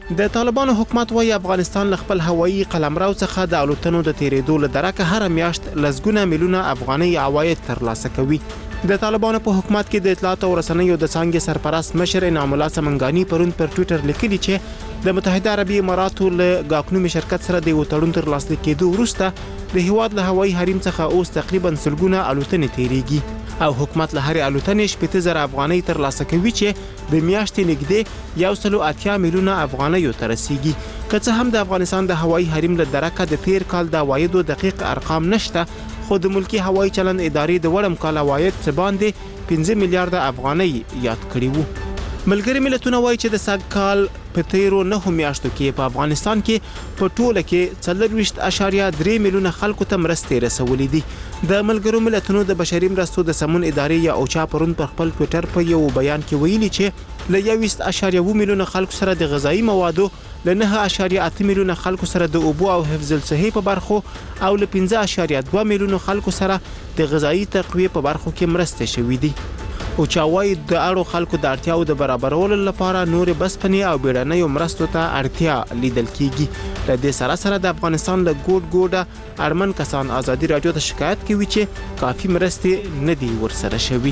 د طالبانو حکومت وايي افغانستان له خپل هوایي قلمرو څخه د الوتنو د تیرېدو له درکه هر میاشت لسګونه میلیونه افغاني عواید ترلاسه کوي. د طالبانو په حکومت کې د اطلاعات او رسنیو د څانګې سرپرست مشر انعام الله سمنګانی پرون پر ټوئیټر لیکلي چې د متحده عربي اماراتو له غاکنومي شرکت سره د یو تړون ترلاسه کېدو وروسته د هیواد له هوایي حریم څخه اوس تقریبا سلګونه الوتنې تیریږي او حکومت له هرې الوتنې 80,000 افغانۍ ترلاسه کوي چې د میاشتې نږدې 180 میلیونه افغانیو ته رسیږي. که څه هم د افغانستان د هوایي حریم له درکه د تیر کال د عوایدو دقیق ارقام نشته، خو د ملکی هوایي چلند ادارې د وړم کال عواید څه باندې 15 میلیارډ افغانۍ یاد کړي وو. ملګري ملتونه وایي چې د سږ کال په تیرو 9 میاشتو کې په افغانستان کې په ټوله کې 4.3 میلیونه خلکو ته مرستې رسولې دي. د ملګرو ملتونو د بشري مرستو د سمون ادارې یا اوچا پرون پر خپل ټوئیټر په یو بیان کې ویلي چې له 1.1 میلیونه خلکو سره د غذایی موادو، له 9.8 میلیونه خلکو سره د اوبو او حفظ الصحې په برخو او له 15.2 میلیونه خلکو سره د غذایی تقویه په برخو کې مرستې شوې دي. او چاوي د اړو خلکو د اړتیاو د برابرولو لپاره نور بسپنې او بیړنیو مرستو ته اړتیا لیدل کیږي. د دې سره د افغانستان له ګوډ اړمن کسان ازادي رادیو ته شکایت کوي چې کافي مرستې نه دي ورسره شوي.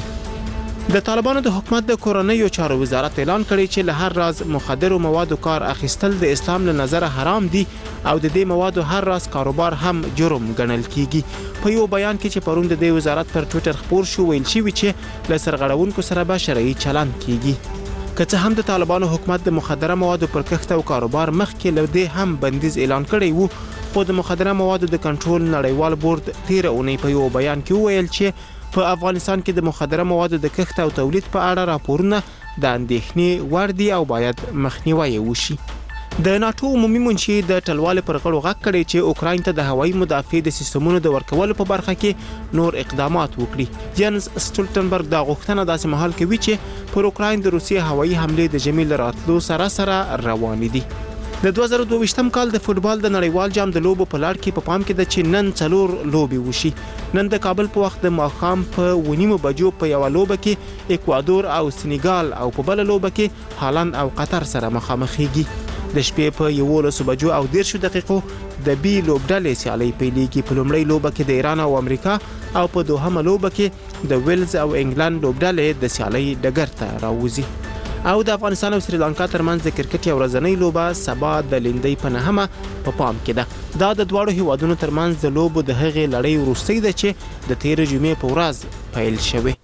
د طالبانو د حکومت د کورنیو چارو وزارت اعلان کړی چې له هر راز مخدرو موادو کار اخیستل د اسلام له نظره حرام دي او د دې موادو هر راز کاروبار هم جرم ګڼل کیږي. په یو بیان کې چې پرون د دې وزارت پر ټوئیټر خپور شو ویل شوی چې له سرغړونکو سره به شرعي چلند کیږي. که څه هم د طالبانو حکومت د مخدره موادو پر کښت او کاروبار مخکې له دې هم بندیز اعلان کړی وو، خو د مخدره موادو د کنټرول نړیوال بورډ تیر اونۍ په یو بیان کې ویل چې په افغانستان کې د مخدره موادو د کښت او تولید په اړه راپورونه د اندېښنې وړ دي او باید مخنیوي وشي. د ناتو عمومي منشي د ټلوالې پر غړو غږ کړی چې اوکراین ته د هوایي مدافع د سیستمونو د ورکولو په برخه کې نور اقدامات وکړي. جنس سټولټنبرګ دا غوښتنه داسې مهال کوي چې پر اوکراین د روسیې هوایي حملې د ژمي له راتلو سره روان دي. د 2022م کال د فوتبال د نړیوال جام د لوبو په لړ کې په پام کې د چې نن 4 لوبي وشي. نن د کابل په وخت د ماښام په 9 بجو په یو لوبه کې اکوادور او سنیګال او په بل لوبه کې هالند او قطر سره مخامخېږي. د شپې په 11 بجو او 10 دقیقو د بي لوبډلې سیالي پیلېږي. په لومړۍ لوبه کې د ایران او امریکا او په دوهمه لوبه کې د ویلز او انګلند لوبډلې د سیالي ډګر ته راوځي. او د افغانستان او سریلانکا ترمنځ د کرکټ یو ورځنۍ لوبه سبا د لیندۍ په 9 په پام کې ده. دا د دواړو هیوادونو ترمنځ د لوبو د هغې لړۍ وروستۍ ده چې د تیر جمعې په ورځ پیل شوه.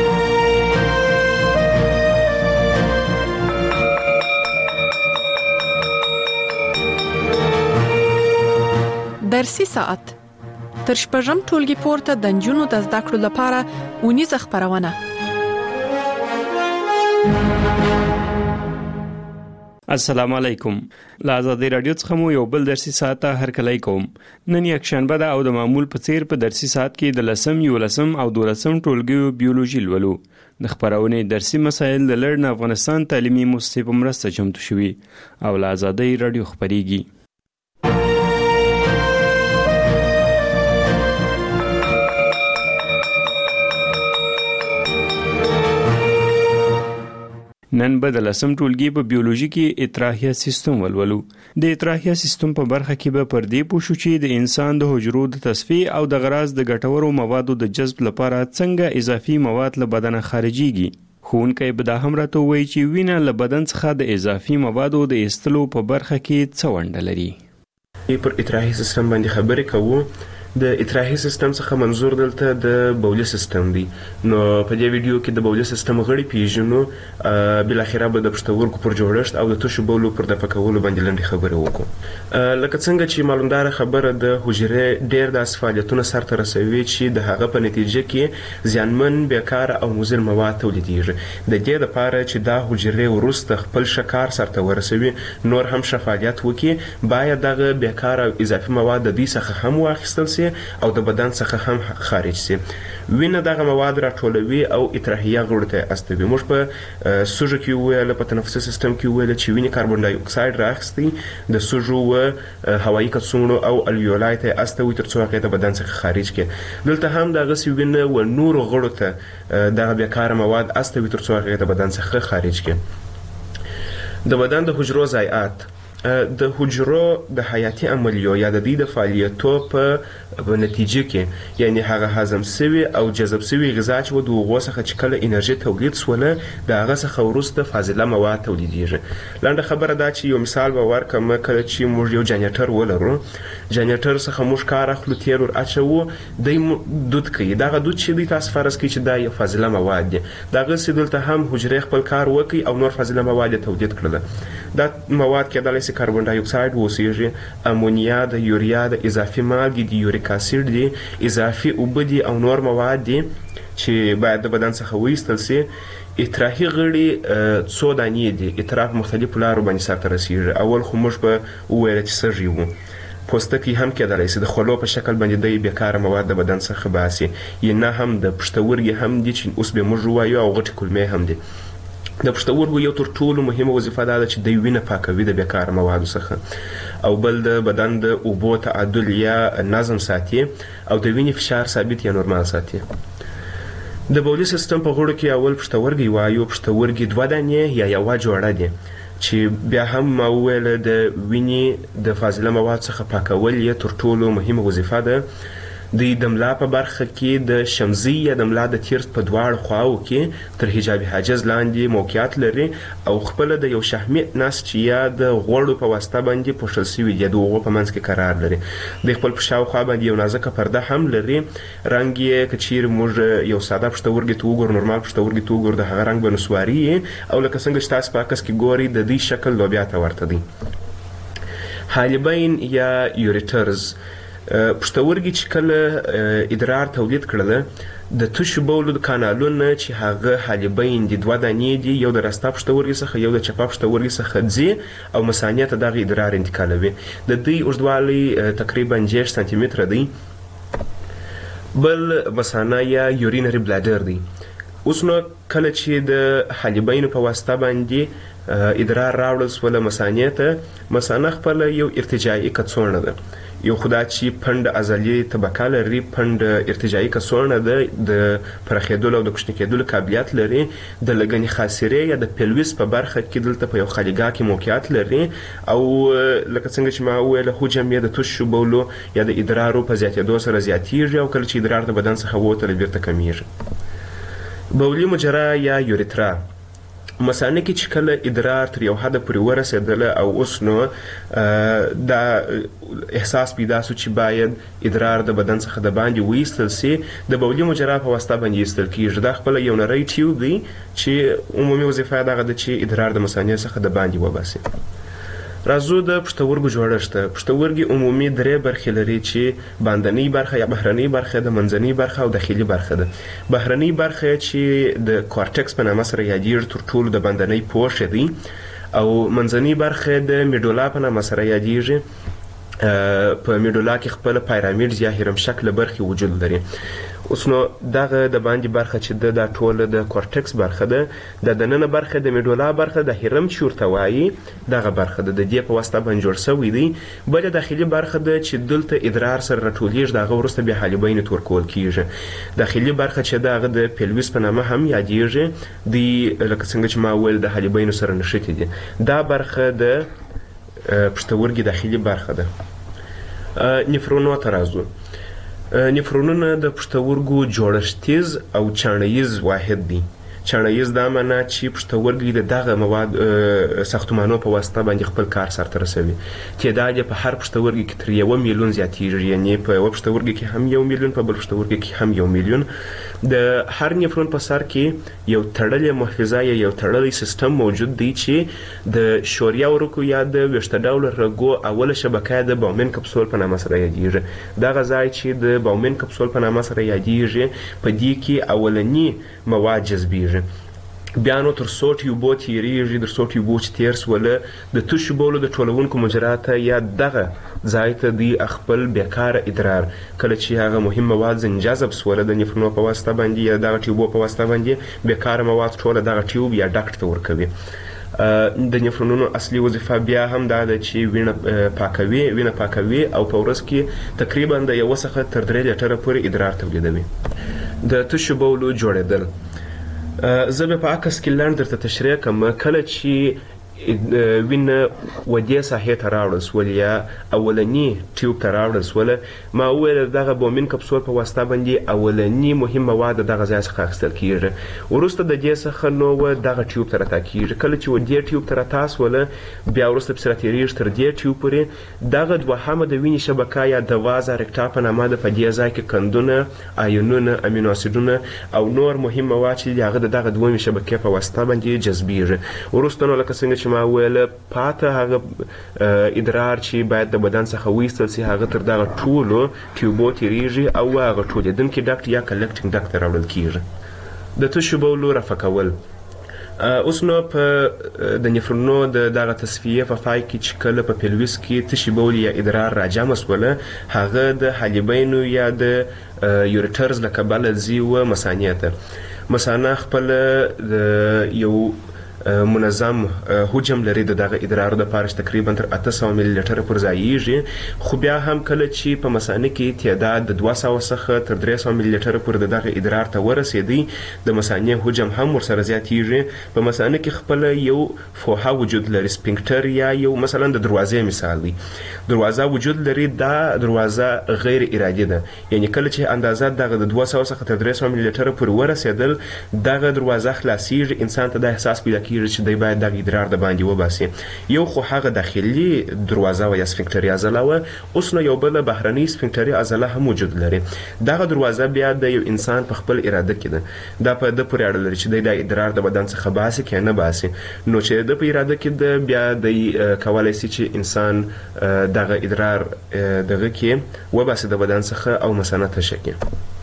درسي ساعت تر شپږم ټولګي پورته د نجونو د زده کړو لپاره ونیزه خبرونه. السلام علیکم. له آزادۍ رادیو څخه مو یو بل درسي ساعت هرکلی کوم. نن یک شنبه ده او د معمول په څیر په درسي ساعت کې د 10 11 او 12 ټولګیو بیولوژي لولو. د خبرونې درسي مسایل د لړن افغانستان تعلیمي مؤسسې په مرسته چمتو شوي او له آزادۍ رادیو خبريږي. نن به د 10 ټولګي په بیولوژي کې اطراحیه سیستم ولولو. د اطراحیه سیستم په برخه کې به پر دې پوښو چې د انسان د حجرو د تصفیه او د غراض د ګټورو موادو د جذب لپاره څنګه اضافي مواد له بدن خارجيږي. ښوونکی به دا هم راته وایي چې وینه له بدن څخه د اضافي موادو د ایستلو په برخه کې څه ونډه لري. پر اطراحي سیستم باندې خبرې کوو. د اطراحي سیستم څخه منظور دلته د بولي سیستم دی. نو په دې ویډیو کې د بولي سیستم غړي پیژنو، بل اخره به د پښتورګو پر جوړښت او د تشو بولو پر دفع کولو باندې لنډه خبره وکړو. لکه څنګه چې معلومدار خبره د حجرې ډېر د فعالیتونو سرته رسوي چې د هغه په نتیجه کې زیانمن بیکار او مضر مواد تولیدېږي. د دې لپاره چې دا حجرې وروسته خپل شکار سرته ورسوي نور هم فعالیت وکړي، باید دغه بیکار او اضافي مواد د دې څخه هم واخیستل شي او د بدن څخه هم خارج شي. وینه دغه مواد راټولوي او اطراحیه غړو ته استوي. موږ په سوژه کې ویل، په تنفسي سیستم کې ویل چې وینه کاربن ډای اکساید راخستي د سوژو او هوایي کڅوړو او الویولای ته استوي ترڅو هغه د بدن څخه خارج کړي. دلته هم دغه وینه و نور غړو ته دغه بیکاره مواد استوي ترڅو هغه د بدن څخه خارج کړي. د بدن د حجرو ضایعات د حجرو د حیاتي عملیو یا د دوی د فعالیتو په نتیجه کې یعنی هغه هضم سوي او جذب سوي غذا چې د هغو څخه چې کله انرژي تولید سوله د هغه څخه وروسته فاضله مواد تولیدیږي. لنډه خبره دا چې یو مثال به ورکړم، کله چې موږ یو جنریټر ولرو، جنریټر څخه موږ کار اخلو، تیل ور اچوو، دی دود کوي. دغه دود چې دی تاسو فرض کړئ چې دا یو فاضله مواد دی، دغسې دلته هم حجرې خپل کار وکړي او نور فاضله مواد یې تولید کړله. دا مواد کېدلی شي کاربن ډای اکساید واوسیږي، امونیا د یوریا د اضافي مالګې د یوریک اسید دي، اضافي اوبه دي او نور مواد دي چې باید د بدن څخه وایستل سي. اطراحي غړي څو دانې دي، اطراح په مختلفو لارو باندې سرته رسیږي. اول خو موږ به وویل چې سږي وو، پوستکی هم کېدلی شي د خولو په شکل باندې دی بیکاره مواد د بدن څخه باسي، یا نه هم د پښتورګي هم دي چې اوس به موږ ووایو، او غټې کولمې هم دي. د پښتورګو یو تر ټولو مهمه وظیفه دا ده چې دوی وینه پاکوي د بیکاره موادو څخه، او بل د بدن د اوبو تعادل یا نظم ساتي، او د وینې فشار ثابت یا نورمال ساتي. د بولي سیستم په غړو کې اول پښتورګي وایو. پښتورګي 2 دانې یا یوه جوړه دي چې بیا هم ما وویل د وینې د فاضله مواد څخه پاکول یې تر ټولو مهمه وظیفه ده. د ملا په برخه کې د شمزي یا د ملا د تیر په دواړو خواو کې تر حجاب حاجز لاندې موقعیت لري، او خپل د یو شحمي نسج یا د غوړو په واسطه باندې پوښل شوي دي، د هغو په منځ کې قرار لري. د خپل په شاوخوا باندې یو نازکه پرده هم لري. رنګ یې که چیرې موږ یو ساده پښتورګي ته وګورو، نورمال پښتورګي ته وګورو، د هغه رنګ به نسواري او لکه څنګه چې تاسو په عکس کې ګورئ د دې شکل لوبیا ته ورته دی. حالبین یا یوریټرز پښتورګي چې کله ادرار تولید کړله، د تشو بولو د کانالونه چې هغه حالبین دي 2 دانې دي، یو د راسته پښتورګي څخه یو د چپه پښتورګي څخه ځي او مثانې ته دغه ادرار انتقالوي. د دوی اوږدوالی تقریبا 6 سانتي متره دی. بل مثانه یا یورینري بلادر دی. اوس نو کله چې د حالبینو په واسطه باندې ادرار راوړل سوله مثانې ته، مثانه خپله یو ارتجاعي کڅوړه ده. یو خدا چې پنډ عضلي طبقه لري، پنډ ارتجاعي کڅوړه ده، د پراخېدلو او د کوچني کېدلو قابلیت لري. د لګنې خاصرې یا د پیلویس په برخه کې دلته په یو خالیګاه کې موقعیت لري، او لکه څنګه چې ما وویل حجم یې د تشو بولو یا د ادرارو په زیاتېدو سره زیاتیږي، او کله چې ادرار د بدن څخه ووتله بیرته کمیږي. بولي مجرا یا یوریترا مثانه کې چې کله ادرار تر یو حده پورې ورسېدله او اوس نو دا احساس پیدا سو چې باید ادرار د بدن څخه د باندې وایستل سي، د بولي مجرا په واسطه باندې ایستل کیږي. دا خپله یو نری ټیوب دی چې عمومي وظیفه یې دغه ده چې ادرار د مثانې څخه د باندې وباسي. راځو د پښتورګو جوړښت. پښتورګي عمومي 3 برخې لري چې باندنۍ برخه یا بهرنۍ برخه، د منځنۍ برخه او داخلي برخه ده. بهرنۍ برخه چې د کورټکس په نامه سره یادیږي تر ټولو د باندنۍ پوښ دی، او منځنۍ برخه د میډولا په نامه سره یادیږي. په میډولا کې خپل پیرامیډز یا هرم شکل برخې وجود لري. اوس نو دغه د باندې برخه چې دا ټوله د کورټکس برخه ده، د دننه برخه د میډولا برخه د هرم چې ورته وایي دغه برخه ده، د دې په واسطه باندې جوړ شوی دی. بله داخلي برخه ده چې دلته ادرار سره راټولیږي، د هغه وروسته بیا حالبین ته ورکول کیږي. داخلي برخه چې ده هغه د پیلویس په نامه هم یادیږي، دی لکه څنګه چې ما وویل د حالبینو سره نښتې دي. دا برخه د پښتورګي داخلي برخه ده. نفرونو ته راځو. نفرونونه د پښتورګو جوړښتیز او چاڼیز واحد دی. چاڼیز دا معنا چې پښتورګي د دغه مواد ساختمانو په واسطه باندې خپل کار سرته رسوي. تعداد یې په هر پښتورګي کې تر 1 میلیون زیاتیږي، یعنی په یو پښتورګي کې هم 1 میلیون، په بل پښتورګي کې هم 1 میلیون. د هر نفرون په سر کې یو تړلې محفظه یا یو تړلی سیستم موجود دی چې د شوریا ورکو یا د ویښته ډوله رګو اوله شبکه د باومن کپسول په نامه سره یادیږي. دغه ځای چې د باومن کپسول په نامه سره یادیږي، په دې کې اولنی مواد جذبیږي. بیا نو تر څو ټیوبو تیریږي، تر څو ټیوبو چې تیر سوله د تشو بولو د ټولونکو مجرا ته یا دغه ځای ته دی خپل بیکاره ادرار، کله چې هغه مهم مواد جذب سوله د نفرونو په واسطه باندې یا دغه ټیوبو په واسطه باندې بیکاره مواد ټوله دغه ټیوب یا ډاکټ ته ورکوي. د نفرونونو اصلي وظیفه بیا هم دا ده چې وینه پاکوي او په ورځ کې تقریبا د 1 څخه تر 3 لیټره پورې ادرار تولیدوي. د تشو بولو جوړېدل زه به په عکس کې لنډ درته تشریح کوم. کله چې وینه ودې ساحې ته راوړل سول یا اولني ټیوب ته راوړل سول ما وویل دغه بومین کپسول په واسطه باندې اولني مهم مواد دغه ځای څخه اخیستل کیږي وروسته د دې څخه نو دغه ټیوب ته راتاکیږي کله چې ودې ټیوب ته راتاسوله بیا وروسته پسې راتیریږي تر دې ټیوب پورې دغه دوهمه د وینې شبکه یا د وازه رکټا په نامه ده په دې ځای کې کندونه آیونونه امینو اسیدونه او نور مهم مواد چې هغه دغه دویمې شبکې په واسطه باندې جذبیږي وروسته نو لکه څنګه چې ما ویل پاته هغه ادرار چې باید د بدن څخه وایستل سي هغه تر دغه ټولو ټیوبو تیریږي او هغه ټولېدونکي ډاکټ یا کلکټینګ ډاکټ ته راوړل کیږي د تشو بولو رفع کول اوس نو په د نفرونو دغه تصفیه په پای کې چې کله په پیلویس کې تشي بول یا ادرار راجمع سوله هغه د حالبینو یا د یوریټرز له کبله ځي و مثانې ته مثانه خپل د یو منظم حجم لري دغه ادرار د پاره تقریبا تر 800 ملي لیټر پر ځایږي خو بیا هم کله چې په مثانه کې تعداد د 200 څخه تر 300 ملي لیټر پر دغه ادرار ته ورسېدي د مثانه حجم هم ورسره زیاتیږي په مثانه کې خپل یو فوحه وجود لري سپینکټر یا یو مثلا د دروازې مثال دی دروازه وجود لري دا دروازه غیر ارادي ده یعنی کله چې اندازه دغه د 200 څخه تر 300 ملي لیټر پر ورسېدل دغه دروازه خلاصيږي انسان ته د احساس پیدا چې دی باید دغه ادرار د باندې وباسي یو خو هغه داخلي دروازه و یا سفنکټري عضله و اوس نو یو بل بهرني سفنکټري عضله هم وجود لري دغه دروازه بیا د یو انسان په خپل اراده کې ده دا په د پورې اړه لري چې د ادرار د بدن څخه باسي کې نه باسي نو چې د په اراده کې د بیا د کولای شي چې انسان دغه ادرار دغه کې وباسي د بدن څخه او مثانه ته شکي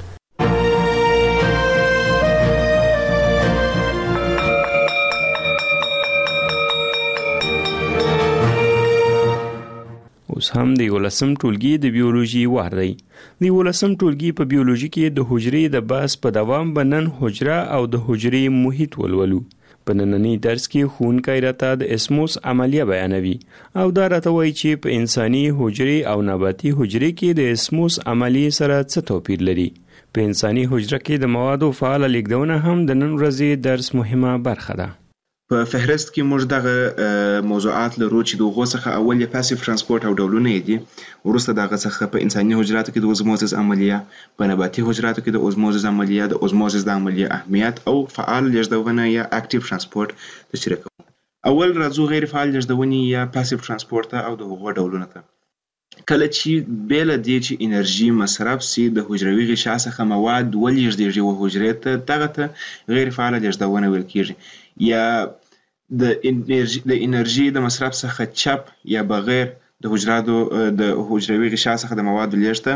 اوس هم د 11م ټولګي د بیولوژي وار دی د 11م ټولګي په بیولوژي کې د حجرې د بحث په دوام بنن حجره او د حجرې محیط ولولو په نننی درس کې ښوونکی راته د اسموس عملیه بیانوي او دا راته وایي چې په انساني حجرې او نباتي حجرې کې د اسموس عملیې سره څه توپیر لري په انساني حجره کې د موادو فعاله لیږدونه هم د نن ورځې درس مهمه برخه ده په فهرست کې موږ دغه موضوعات لرو چې دغه څخه اول یې پاسیو ترانسپورت او ډولونه دي ورسته دغه څخه په انساني حجراتو کې د اوزموزس عملیه په نباتي حجراتو کې د اوزموزس عملیه د اوزموزس د عملیه اهمیت او فعال لیږدونه یا اکټیو ترانسپورت تشریح کوو اول راځو غیر فعال لیږدونې یا پاسیو ترانسپورت او دغه ډولونه ته کله چې بیل دی چې انرژي مصرف سي د حجروي غشا څخه مواد ولېږديږي و حجرې ته دغه ته غیر فعال لیږدونه ویل کیږي یا د انرژي د مصرف څخه چپ یا بغیر د حجروي غشا څخه د مواد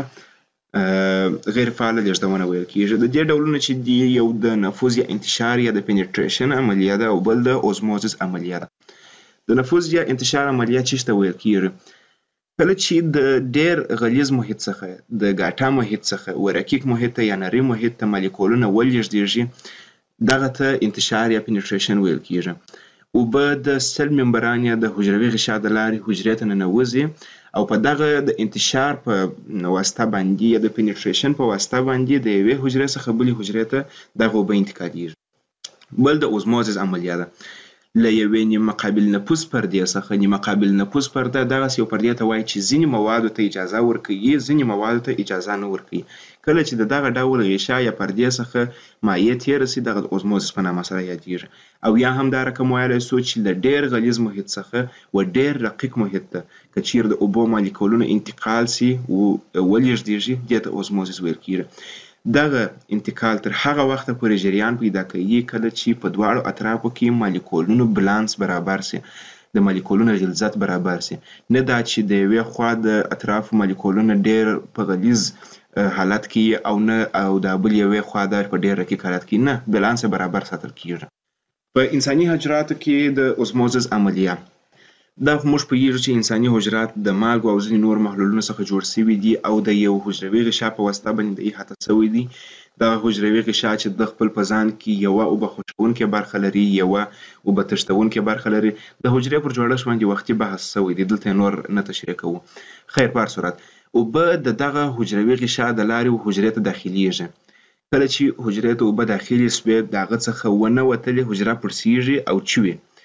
لیږد غیر فعال لیږدونه ویل کیږي د دې ډولونه چې دی یو د نفوذ یا انتشار یا د پینټریشن عملیه ده او بل د اوزموزس عملیه ده د نفوذ یا انتشار عملیه چې ویل کیږي کله چې د ډیر غلیظ محیط څخه د ګاټا محیط څخه ورکیک محیط یا نری محیط ته مالیکولونه ولېږديږي دغه ته انتشار یا پینټریشن ویل کیږي او به د سل ممبران یا د حجروي غشا د لارې حجرې ته ننوځي او په دغه د انتشار په واسطه باندې یا د پینټریشن په واسطه باندې د یوې حجرې څخه بلې حجرې ته دغه اوبه انتقالېږي بل د اوزموزس عملیه ده له یوې نیمه قابل نفوذ پردې څخه نیمه قابل نفوذ پرده دغسې یو پردې ته وایي چې ځینې موادو ته اجازه ورکوي ځینې موادو ته اجازه نه ورکوي کله چې دغه ډول غشا یا پردې څخه مایع تېره سي دغه اوزموزس په نامه سره یادیږي او یا هم دا رقم ویلی سو چې له ډېر غلیظ محیط څخه و ډېر رقیق محیط ته که چیرې د اوبو مالیکولونه انتقال سي ولېږدېږي دې ته اوزموزس ویل کیږي دغه انتقال تر هغه وخته پورې جریان پیدا کوي کله چې په دواړو اطرافو کې مالیکولونو بالانس برابر سي د مالیکولونو غلظت برابر سي نه دا چې د یوې خوا د اطرافو مالیکولونه ډېر په غلیظ حالت کې او نه او د بل یوې خوا د په ډېر رقیق حالت کې نه بالانس برابر ساتل کیږي په انساني حجراتو کې د اوزموزس عملیه دا موږ پوهیږو چې انساني حجرات د مالګو او ځینې نور محلولونو څخه جوړ شوي دي او د یو حجروي غشا په واسطه باندې احاطه شوي دي دغه حجروي غشا چې د خپل په ځان کې یوه اوبه خوشوونکې برخه لري یوه اوبه تښتوونکې برخه لري د حجرې پر جوړښت باندې وختي بحث شوی دی دلته نور نه تشریح کوو خیر په هر صورت اوبه د دغه حجروي غشا د لارې حجرې ته داخلیږي کله چې حجرې ته اوبه داخلي سوې د هغه څخه ونه وتلې حجره پړسیږي او چوي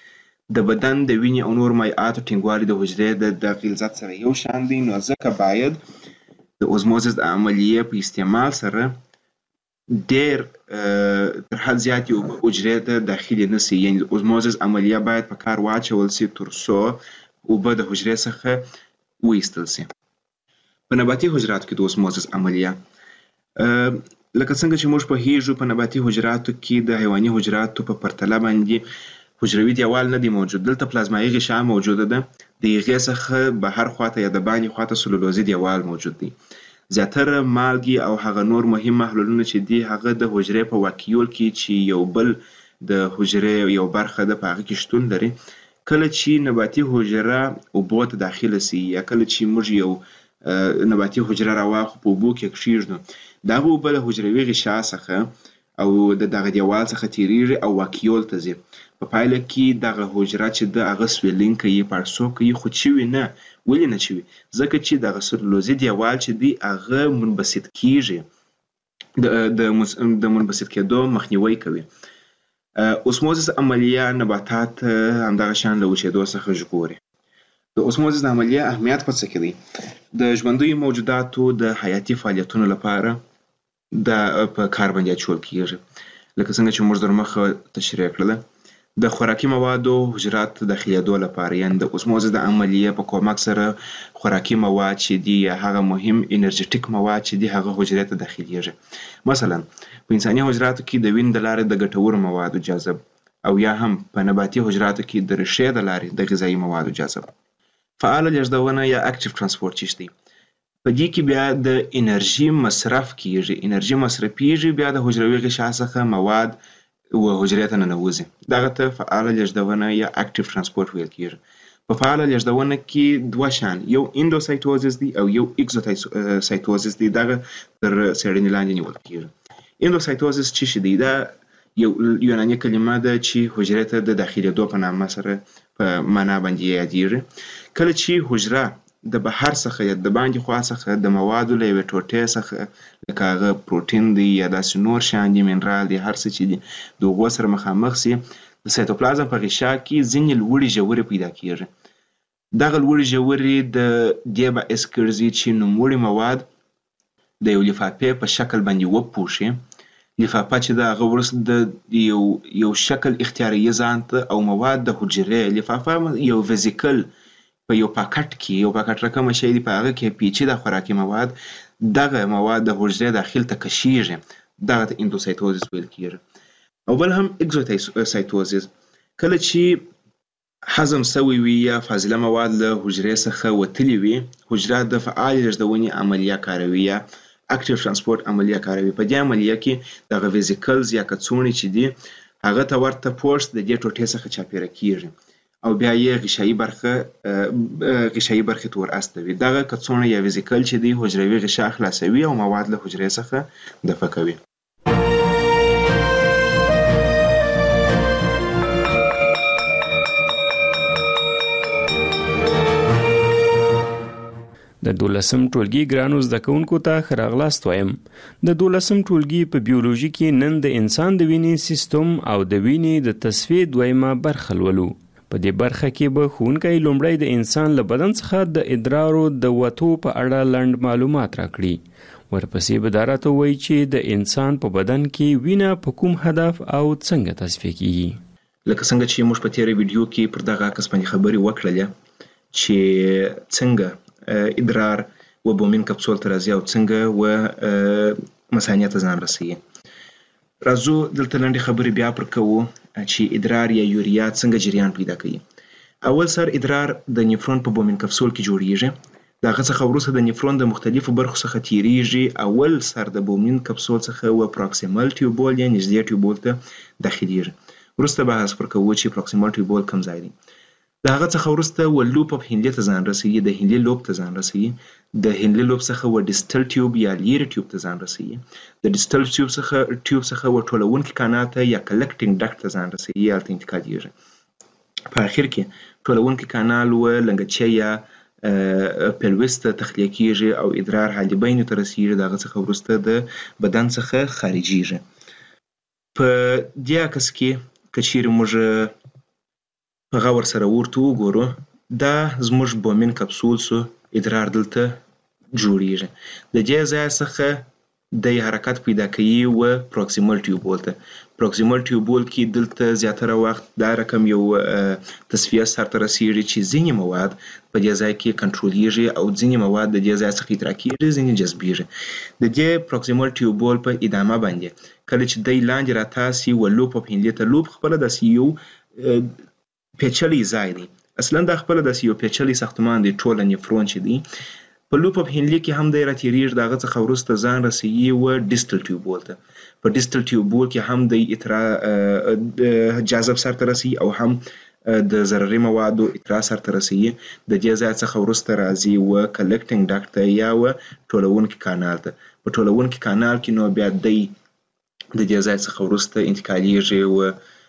د بدن د وینې او نور مایعاتو ټینګوالی د حجرې د غلظت سره یو شان دی، نو ځکه باید د اوزموزس د عملیې په استعمال سره ډیر تر حد زیاتې اوبه حجرې ته داخلي نشي. یعنې د اوزموزس عملیه باید په کار واچول سي تر څو اوبه د حجرې څخه وایستل سي. په نباتي حجراتو کې د اوزموزس عملیه لکه څنګه چې موږ پوهیږو په نباتي حجراتو کې د حیواني حجراتو په پرتله باندې حجروي دیوال نه دی موجود. دلته پلازمایي غشا موجوده ده، د هغې څخه بهر خواته یا د باندې خواته سلولوزي دیوال موجود دی. زیاتره مالګې او هغه نور مهم محلولونه چې دي هغه د حجرې په واکیول کې چې یو بل د حجرې یو برخه ده په هغه کې شتون لري. کله چې نباتي حجره اوبو ته داخله سي یا کله چې موږ یو نباتي حجره راواخلو په اوبو کې کښیږدو، دغه اوبه د حجروي غشا څخه او د دغه دیوال څخه تیریږي او واکیول ته ځي. په پایله کې دغه حجره چې د هغه سویلینګ کوي، پړسوب کوي، خو چوي نه. ولې نه چوي؟ ځکه چې دغه سلولوزي دیوال چې دی هغه منبسط کیږي، د منبسط کېدو مخنیوی کوي. اوسموزس عملیه نباتات همدغه شان له وچېدو څخه ژغوري. د اوسموزس عملیه اهمیت په څه کې دی؟ د ژوندیو موجوداتو د حیاتي فعالیتونو لپاره په کار باندې اچول کیږي. لکه څنګه چې موږ در مخه تشریح کړله، د خوراکي موادو حجرات داخلېدو لپاره، یعنې د اوسموزس د عملیې په کومک سره خوراکي مواد چې دي یا هغه مهم انرژیټیک مواد چې دي هغه حجرې ته داخلېږي. مثلا په انساني حجراتو کې د وینې د لارې د ګټورو موادو جذب، او یا هم په نباتي حجراتو کې د ریښې د لارې د غذایي موادو جذب. فعاله لېږدونه یا اکټیو ترانسپورټ چې دی، په دې کې بیا د انرژي مصرف کیږي، انرژي مصرفیږي، بیا د حجروي غشا څخه مواد و حجرې ته ننوځي. دغه ته فعاله لېږدونه یا اکټیو ترانسپورټ ویل کیږي. په فعاله لېږدونه کې دوه شان، یو اندوسایتوزس دی او یو اکزوسایتوزس دی. دغه تر څېړنې لاندې نیول کیږي. اندوسایتوزس څه شی دی؟ دا یو یوناني کلمه ده چې حجرې ته د داخلېدو په نامه سره په معنا باندې یادیږي. کله چې حجره د بهر څخه یا د باندې خوا څخه د موادو له یوې ټوټې څخه لکه هغه پروټین دی یا داسې نور شیان دي، منرال دی، هر څه چې دي د هغو سره مخامخ سي، د سایتوپلازم په غشا کې ځینې لوړې ژورې پیدا کیږي. دغه لوړې ژورې د دې باعث ګرځي چې نوموړي مواد د یو لفافې په شکل باندې وپوښي. لفافه چې د هغه وروسته د یو شکل اختیاروي ځان ته، او مواد د حجرې لفافه یو ویزیکل په یو پاکټ کې، یو پاکټ رقم شی دی، په هغه کې پیچیده خوراکي مواد، دغه مواد د حجرې داخل ته کشیږي. دغه ته اندوسایتوزس ویل کیږي. او بل هم اکزوسایتوزس، کله چې هضم سوی وي یا فاضله مواد له حجرې څخه وتلي وي، حجره د فعال لېږدونې عملیه کاروي یا اکټیو ترانسپورټ عملیه کاروي. په دې عملیه کې دغه ویزیکلز یا کڅوړې چې دي هغه ته ورته پوسټ د دې ټوټې څخه چاپیره کیږي او بیا یې غشایي برخې ته ور استوي. دغه کڅوړه یا ویزیکل چې دی حجروي غشا خلاصوي او مواد له حجرې څخه دفع کوي. د 12م ټولګي ګرانو زده کوونکو ته ښه راغلاست وایم. د 12م ټولګي په بیولوژي کې نن د انسان د وینې سیستم او د وینې د تصفیې دویمه برخه لولو. په دې برخه کې به ښوونکی لومړی د انسان له بدن څخه د ادرارو د وتو په اړه لنډ معلومات راکړي. ورپسې به دا راته ووایي چې د انسان په بدن کې وینه په کوم هدف او څنګه تصفیه کیږي. لکه څنګه چې موږ په تیره ویډیو کې پر دغه عکس باندې خبرې وکړلې چې څنګه ادرار و بومین کپسول ته راځي او څنګه و مثانې ته ځان رسوي. راځو دلته لنډې خبرې بیا پر کوو چې ادرار یا یوریا څنګه جریان پیدا کوي. اول سر ادرار د نیفرون په بومین کپسول کې جوړیږي. د هغه څخه وروسته د نیفرون د مختلفو برخو څخه تیریږي. اول سر د بومین کپسول څخه و پروکسیمل ټیوبول یا نږدې ټیوبول ته داخلیږي. وروسته بحث پر کوو چې پروکسیمل ټیوبول کوم ځای دی. د هغه څخه وروسته و لوپ اف هینلې ته ځان رسوي، د هینلې لوب ته ځان رسوي. د هینلې لوب څخه و ډیسټل ټیوب یا لیري ټیوب ته ځان رسوي. د ډیسټل ټیوب څخه و ټولونکي کانال ته یا کلکټینګ ډکټ ته ځان رسوي یا ته انتقالیږي. په اخر کې ټولونکي کانال و لنګچې یا پلوس ته تخلیه کیږي او ادرار حالبین ته رسیږي. د هغه څخه وروسته د بدن څخه خارجیږي. په دې عکس کې که چیرې موږ په غور سره ورته وګورو، دا زموږ بومین کپسول سو ادرار دلته جوړیږي. د دې ځای څخه د حرکت پیدا کوي و پروکسیمل ټیوبول ته. پروکسیمل ټیوبول کې دلته زیاتره وخت دا رقم یو تصفیه سرته رسیږي چې ځینې مواد په دې ځای کې کنټرولېږي او ځینې مواد د دې ځای څخه ادرا کېږي، ځینې جذبېږي. د دې پروکسیمل ټیوبول په ادامه باندې کله چې دی لاندې راتاسي و لوپ اف هینلي ته، لوپ خپله داسې یو پیچلی ځای دی. اصلا دا خپله داسې یو پیچلی ساختمان دی، ټوله نفرون چې دی په لوپ اف هینلي کې هم دی راتېرېږي، د هغه څخه وروسته ځان رسوي و ډیسټل ټیوبول ته. په ډیسټل ټیوبول کې هم دی جاذب سرته رسوي او هم د ضرري موادو اطراء سرته رسوي. د دې ځای څخه وروسته راځي و کلکټینګ ډاکټ ته یا و ټولونکي کانال ته. په ټولونکي کانال کې نو بیا دی د دې ځای څخه وروسته انتقالېږي و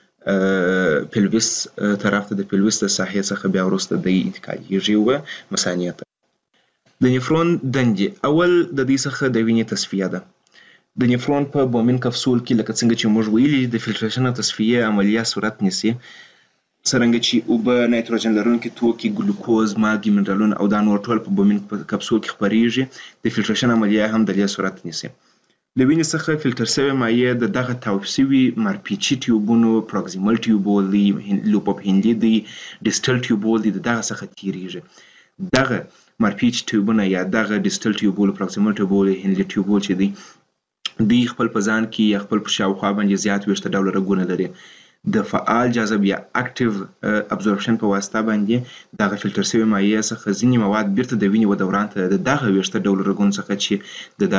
پلویس طرف ته، د پلویس د ساحې څخه بیا وروسته دی انتقالېږي و مثانې ته. د نفرون دندې اول د دې څخه د وینې تصفیه ده. د نفرون په بومین کپسول کې لکه څنګه چې موږ ویلي د فلټریشن او تصفیې عملیه صورت نیسي، څرنګه چې اوبه، نایتروجن لرونکي توکي، ګلوکوز، مالګې، منرالونه او دا نور ټول په بومین کپسول کې خپریږي. د فلټریشن عملیه هم د دې صورت نیسي. د وینې څخه فلټر شوې مایع د دغه تاوپ شوي مارپیچي ټیوبونو، پروکسیمل ټیوبول دی، لوپ اف هینلي دی، ډیسټل ټیوبول دی، د دغه څخه تیریږي. دغه مارپیچ ټیوبونه یا دغه ډیسټل ټیوبول، پروکسیمل ټیوبول، هینلي ټیوبول چې دی دوی خپل په ځان کې یا خپل په شاوخوا باندې زیات ویشته ډوله رګونه لري. د فعال جذب یا اکټیو ابزورپشن په واسطه باندې دغه فلټر شوی مایع څخه ځینې مواد بیرته د وینې و دوران ته د دغه ویشته ډوله رګونو څخه چې د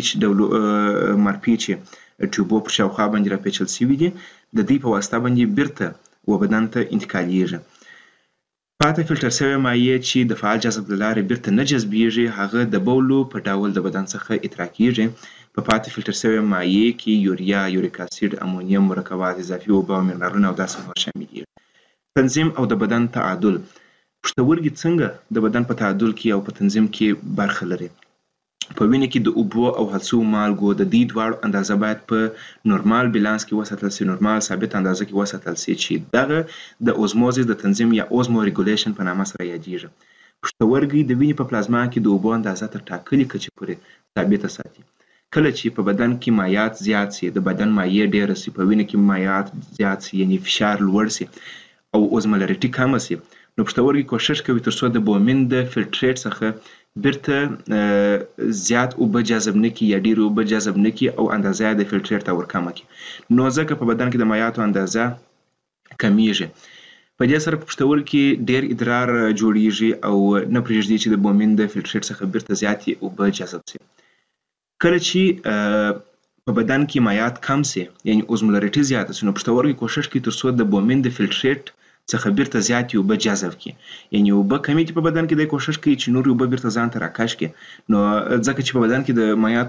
مارپیچ ټیوبو په شاوخوا باندې راپیچل شوي دي د دې په واسطه باندې بیرته و بدن ته انتقالېږي. پاتې فلټر شوی مایع چې د فعال جذب له لارې بیرته نه جذبېږي هغه د بولو په ډول د بدن څخه اطراء کېږي. په پاتې فلټر شوی مایع کې یوریا، یوریک اسید، امونیم مرکبات، اضافي اوبه او منرالونه او داسې نور شاملېږي. تنظیم او د بدن تعادل. پښتورګي څنګه د بدن په تعادل کې او په تنظیم کې برخه لري؟ په وینې کې د اوبو او هڅو مالګو د دې دواړو اندازه باید په نورمال بیلانس کې وساتل شي، نورمال ثابت اندازه کې وساتل شي چې دغه د اوزموزس د تنظیم یا اوزمو ریګولیشن په نامه سره یادېږي. پښتورګي د وینې په پلازما کې د اوبو اندازه تر ټاکلې کچې پورې ثابته ساتي. کله چې په بدن کې مایعات زیات شي، د بدن مایع ډېره شي، په وینې کې مایعات زیات شي یعنی فشار لوړ شي او اوزمولریټي کمه شي، نو پښتورګي کوشش کوي تر څو د بومین د فلټریټ څخه بیرته زیات اوبه جذب نه کړي یا ډېرې اوبه جذب نه کړي او اندازه یې د فلټریټ ته ورکمه کړي. نو ځکه په بدن کې د مایعاتو اندازه کمیږي. په دې سره په پښتورګي کې ډېر ادرار جوړیږي او نه پرېږدي چې د بومین د فلټریټ څخه بیرته زیاتې اوبه جذب شي. کله چې په بدن کې مایعات کم شي یعنی اوزمولریټي زیاته شي، نو پښتورګي کوشش کوي تر څو د بومین د فلټریټ څخه بیرته زیاتې اوبه جذب کړي. یعنی اوبه کمې دي په بدن کې، دی کوشش کوي چې نورې اوبه بیرته ځان ته راکش کړي. نو ځکه چې په بدن کې د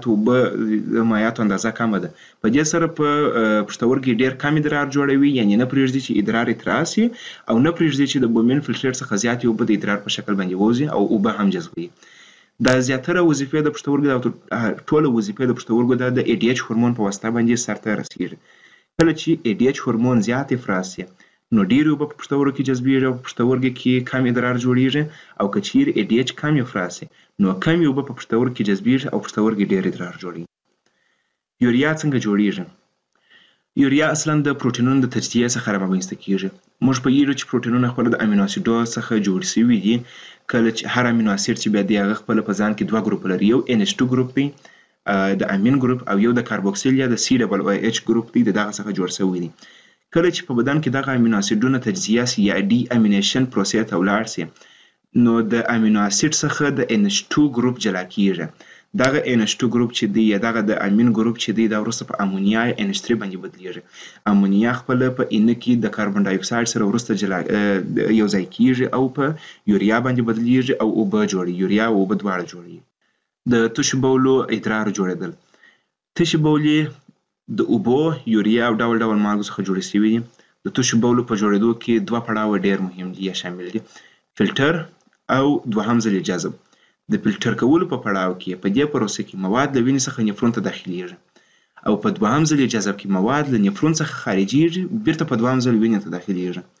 مایعاتو اندازه کمه ده، په دې سره په پښتورګي ډېر کم ادرار جوړوي، یعنی نه پرېږدي چې ادرار اطراء شي او نه پرېږدي چې د بومین فلټریټ څخه زیاتې اوبه د ادرار په شکل باندې ووځي او اوبه هم جذبوي. دا زیاتره وظیفې د پښتورګو او ټوله وظیفې د پښتورګو د ADH هورمون په واسطه باندې سرته رسیږي. کله چې ADH هورمون زیات افراز شي نو ډېرې اوبه په پښتورګو کې جذبېږي او په پښتورګو کې کم ادرار جوړیږي، او که چیرې ADH کم افراز شي نو کمې اوبه په پښتورګو کې جذبېږي او پښتورګي ډېر ادرار جوړوي. یوریا څنګه جوړیږي؟ یوریا اصلا د پروټینونو د تجزیې څخه رامنځته کېږي. موږ پوهېږو چې پروټینونه خپله د امینو اسیدو څخه جوړ شوي دي. کله چې هر امینو اسید چې بیا دی هغه خپله په ځان کې دوه ګروپ لري، یو NH2 ګروپ دی د امین ګروپ او یو د کاربوکسیل یا د COOH ګروپ دی د دغه څخه جوړ شوی دی. کله چې په بدن کې دغه امینو اسیدونه تجزیه شي یا ډي امینیشن پروسې ته ولاړ شي نو د امینو اسید څخه د NH2 ګروپ جلا کېږي. دغه NH2 ګروپ چې دی یا دغه د امین ګروپ چې دی دا وروسته په امونیا یا NH3 باندې بدلیږي. امونیا خپله په اینه کې د کاربن ډای اکساید سره وروسته یو ځای کېږي او په یوریا باندې بدلیږي او اوبه جوړي، یوریا او اوبه دواړه جوړي. د تشو بولو ادرار جوړېدل. تشې بولې د اوبو، یوریا او ډول ډول مالګو څخه جوړې شوي دي. د تشو بولو په جوړېدو کې دوه پړاوه ډېر مهم دي یا شامل دي، فلټر او دوهم ځلې جذب. د فلټر کولو په پړاو کې په دې پروسه کې مواد له وینې څخه نفرون ته داخليږي او په دوهم ځل جذب کې مواد له نفرون څخه خارجيږي بیرته په دوهم ځل وینې ته داخليږي.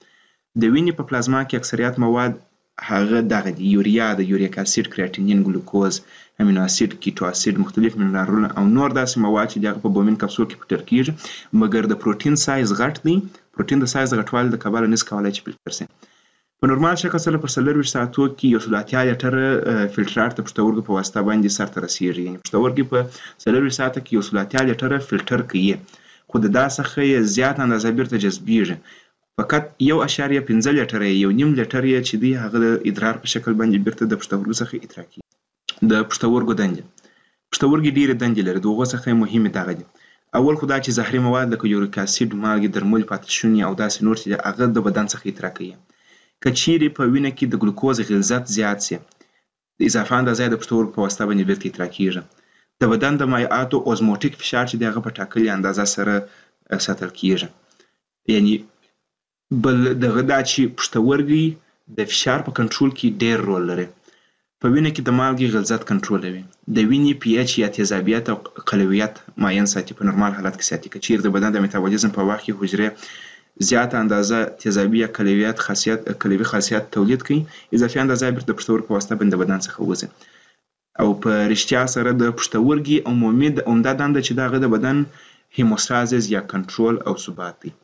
د وینې په پلازما کې اکثریت مواد هغه دغه دي: یوریا، د یوریک اسید، کریاتینین، ګلوکوز، امینو اسید، کیټو اسید، مختلف منرالونه او نور داسې مواد چې دغه په بومین کپسول کې فلټر کیږي، مګر د پروتین سایز غټ دی. پروتین د سایز غټوالي د کبله نس کولای چې فلټر شي. په نورمال شکل سره پر 24 ساعتو کې یو 180 لیټر فلټرات د پښتورګو په واسطه باندې سرته رسیږي. یعنی پښتورګي په 24 ساعته کې یو 180 لیټر فلټر کوي، خو د دا څخه زیات اندازه بیرته جذبیږي. فقط 1.5 لیټر یو نیم لیټر چې دی هغه د ادرار په شکل باندې بیرته د پښتورګو څخه ادرار کیږي. د پښتورګو دندې، پښتورګي ډیره دندې لري، دغه څخه مهمه دغه دي. اول خو دا چې زهري مواد لکه یوریک اسید، مالګې، درمل، پاتشونی او داسې نور چې هغه د بدن څخه ادرار کوي. کچيري په وینه کې د ګلوکوز غلظت زیات سي، د اضافه اندازه د پښتورګو په واسطه باندې بیرته ادرار کیږي. د بدن د مایعاتو اوزموټیک فشار چې دغه په ټاکلي اندازه سره ساتل کیږي. یعنی بل دغه دا چې پښتورګي د فشار په کنټرول کې ډېر رول لري. په وینه کې د مالګې غلظت کنټرولوي، د وینې پی ایچ یا تیزابیت او قلویت ماین ساتي، په نورمال حالت کې ساتي. کچیر د بدن د میتابولیزم په وخت کې حجره زیاته اندازه تیزابي یا قلوي خاصیت تولید کوي، اضافي اندازه بیرته د پښتورګو په واسطه د بدن څخه وځي. او په رښتیا سره د پښتورګي عمومي عمده دنده چې دغه د بدن هیموستازیس یا کنټرول او ثبات دی.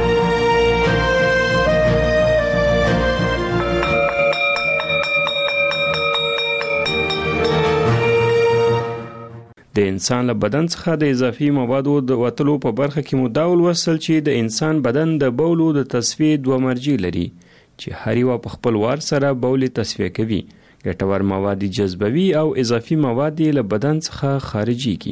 د انسان له بدن څخه د اضافي موادو د وتلو په برخه کې مو دا ولوستل چې د انسان بدن د بولو د تصفیې دوه مرجع لري چې هر یو په خپل وار سره بول تصفیه کوي، ګټور مواد جذبوي او اضافي مواد له بدن څخه خارجيږي.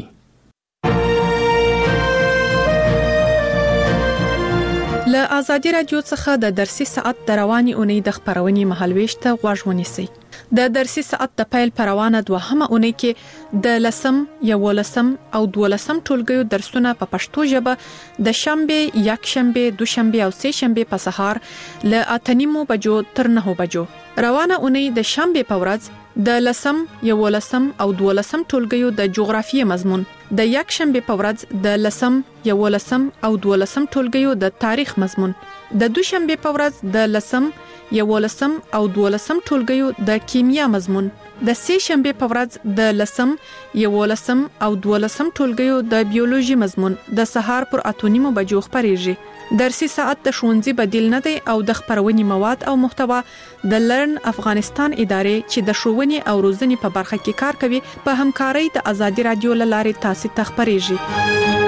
له آزادي رادیو څخه د درسي ساعت د رواني اونۍ د خبرونې مهالويش ته غوږ ونیسئ. د درسي ساعت د پیل پروانه دوهمه اونۍ کې د 10 11 او 12 ټولګیو درسونه په پښتو ژبه د شنبه، یکشنبه، دوشنبه او سه شنبه په سهار له 8:30 بجو تر 9 بجو. روانه اونۍ د شنبه په ورځ د 10 11 او 12 ټولګیو د جغرافیې مضمون، د یکشنبه په ورځ د 10 11 او 12 ټولګیو د تاریخ مضمون، د دوشنبه په ورځ د 10 11 او 12 ټولګیو د کیمیا مضمون، د سه شنبه په ورځ د 10 11 او 12 ټولګیو د بیولوژي مضمون د سهار پر 8:30 بجو خبريږي. درسي ساعت د ښوونځي بدیل نه دی او د خبرونې مواد او محتوا د لرن افغانستان ادارې چې د ښوونې او روزنې په برخه کې کار کوي په همکارۍ د آزادي رادیو لارې تاسو ته خبريږي.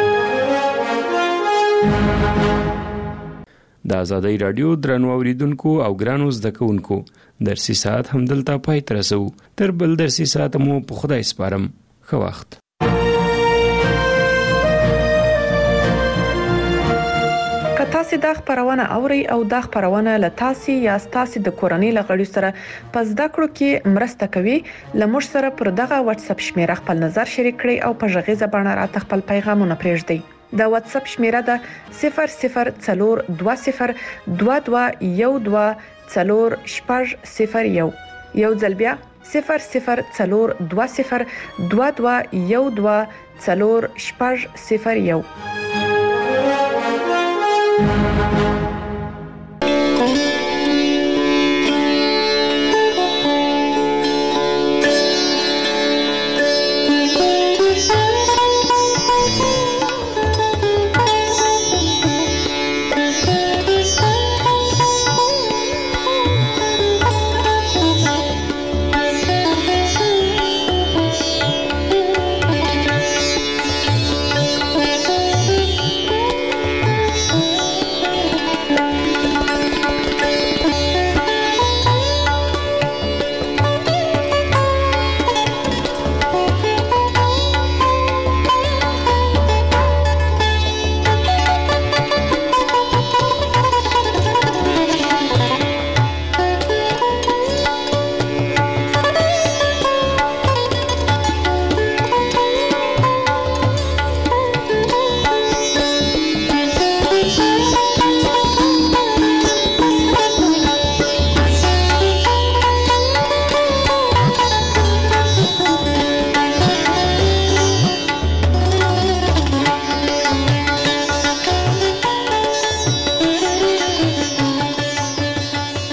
د آزادی رادیو درنو اوریدونکو او ګرانو زده کوونکو، درسي ساعت همدلته پای ته رسو. تر بل درسي ساعت مو په خدای سپارم. ښه وخت. تاسو دا خبرونه اوري او دا خبرونه له تاسو یا تاسو د کورنۍ لغړی سره پس دا کړو کې مرسته کوي. لمر سره پر دغه واتس اپ شمیره خپل نظر شریک کړئ او په ژغې زبانه راته خپل پیغامونه پرېږدئ. دا واتس اپ شمیره ده 002012124001. یو ځل بیا 002012124001.